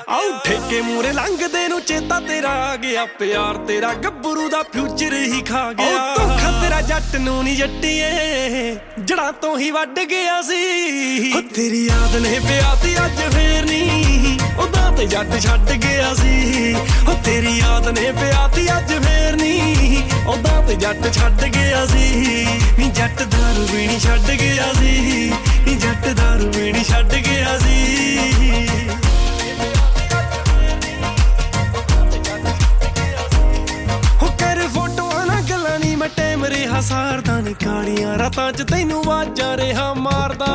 ਆਉ ਠੇਕੇ ਮੂਰੇ ਲੰਘਦੇ ਨੂੰ ਚੇਤਾ ਤੇਰਾ ਆ ਗਿਆ, ਪਿਆਰ ਤੇਰਾ ਗੱਭਰੂ ਦਾ ਫਿਊਚਰ ਹੀ ਖਾ ਗਿਆ। ਧੋਖਾ ਤੇਰਾ ਜੱਟ ਨੂੰ ਨੀ ਜੱਟੀਏ, ਜੜਾਂ ਤੋਂ ਹੀ ਵੱਢ ਗਿਆ ਸੀ। ਹੋ ਤੇਰੀ ਯਾਦ ਨੇ ਪਿਆ ਤੀ ਅੱਜ ਫੇਰ ਨੀ, ਉਦਾਂ ਤੇ ਜੱਟ ਛੱਡ ਗਿਆ ਸੀ। ਹੋ ਤੇਰੀ ਯਾਦ ਨੇ ਪਿਆ ਤੀ ਅੱਜ ਫੇਰ ਨੀ, ਉਦਾਂ ਤੇ ਜੱਟ ਛੱਡ ਗਿਆ ਸੀ। ਨੀ ਜੱਟ ਦਾਰੂ ਵੀ ਨੀ ਛੱਡ ਗਿਆ ਸੀ, ਨੀ ਜੱਟ ਦਾਰੂ ਵੀ ਨੀ ਛੱਡ ਗਿਆ ਸੀ। ਸਾਰਦਾ ਨੀ ਕਾਲੀਆਂ ਰਾਤਾਂ ਚ ਤੈਨੂੰ ਆਵਾਜ਼ਾਂ ਰਿਹਾ ਮਾਰਦਾ,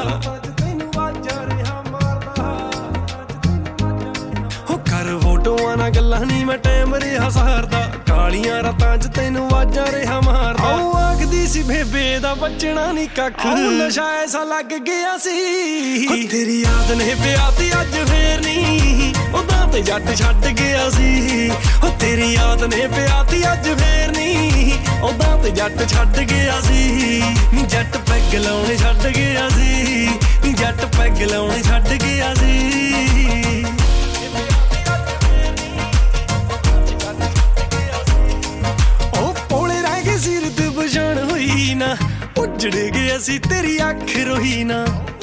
ਹੋ ਕਰ ਫੋਟੋਆਂ ਨਾਲ ਗੱਲਾਂ ਨੀ ਮੈਂ ਟਾਈਮ ਰਿਹਾ ਸਾਰਦਾ, ਕਾਲੀਆਂ ਰਾਤਾਂ ਚ ਤੈਨੂੰ ਆਵਾਜ਼ਾਂ ਰਿਹਾ ਮਾਰਦਾ। ਉਹ ਆਖਦੀ ਸੀ ਬੇਬੇ ਦਾ ਬਚਣਾ ਨੀ ਕੱਖ, ਨਸ਼ਾ ਐਸਾ ਲੱਗ ਗਿਆ ਸੀ। ਹੋ ਤੇਰੀ ਯਾਦ ਨੇ ਪਿਆ ਤੀ ਅੱਜ ਫੇਰ ਨੀ, ਉਦਾਂ ਤੇ ਜੱਟ ਛੱਡ ਗਿਆ ਸੀ। ਹੋ ਤੇਰੀ ਯਾਦ ਨੇ ਪਿਆ ਤੀ ਅੱਜ ਫੇਰ ਨੀ, ਉਦਾਂ ਤੇ ਜੱਟ ਛੱਡ ਗਿਆ ਸੀ। ਨੀ ਜੱਟ ਪੈਗ ਲਾਉਣੇ ਛੱਡ ਗਿਆ ਸੀ, ਨੀ ਜੱਟ ਪੈਗ ਲਾਉਣੇ ਛੱਡ ਗਿਆ ਸੀ। ਉਹ ਪੋਲੇ ਰਹਿ ਗਏ ਸੀਰਤ ਪਛਾਣ ਹੋਈ ਨਾ, ਉੱਜੜ ਗਏ ਅਸੀਂ ਤੇਰੀ ਅੱਖ ਰੋਈ ਨਾ।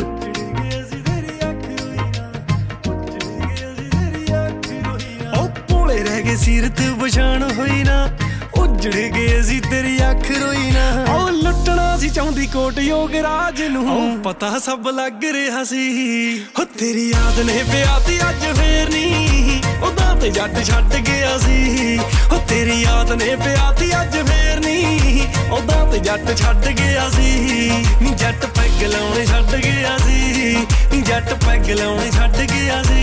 ਰਹਿ ਗਏ ਸੀਰਤ ਪਛਾਣ ਹੋਈ ਨਾ, ਉੱਜੜ ਗਏ ਸੀ ਤੇਰੀ ਅੱਖ ਰੋਈ ਨਾ। ਉਹ ਲੁੱਟਣਾ ਸੀ ਚਾਹੁੰਦੀ ਕੋਟ ਯੋਗਰਾਜ ਨੂੰ, ਪਤਾ ਸਭ ਲੱਗ ਰਿਹਾ ਸੀ। ਹੋ ਤੇਰੀ ਯਾਦ ਨੇ ਪਿਆ ਤੀ ਅੱਜ ਫੇਰ ਨੀ, ਉਦਾਂ ਤੇ ਜੱਟ ਛੱਡ ਗਿਆ ਸੀ। ਹੋ ਤੇਰੀ ਯਾਦ ਨੇ ਪਿਆ ਤੀ ਅੱਜ ਫੇਰ ਨੀ, ਉਦਾਂ ਤੇ ਜੱਟ ਛੱਡ ਗਿਆ ਸੀ। ਨੀ ਜੱਟ ਪੈਗ ਲਾਉਣੇ ਛੱਡ ਗਿਆ ਸੀ, ਨੀ ਜੱਟ ਪੈਗ ਲਾਉਣੇ ਛੱਡ ਗਿਆ ਸੀ।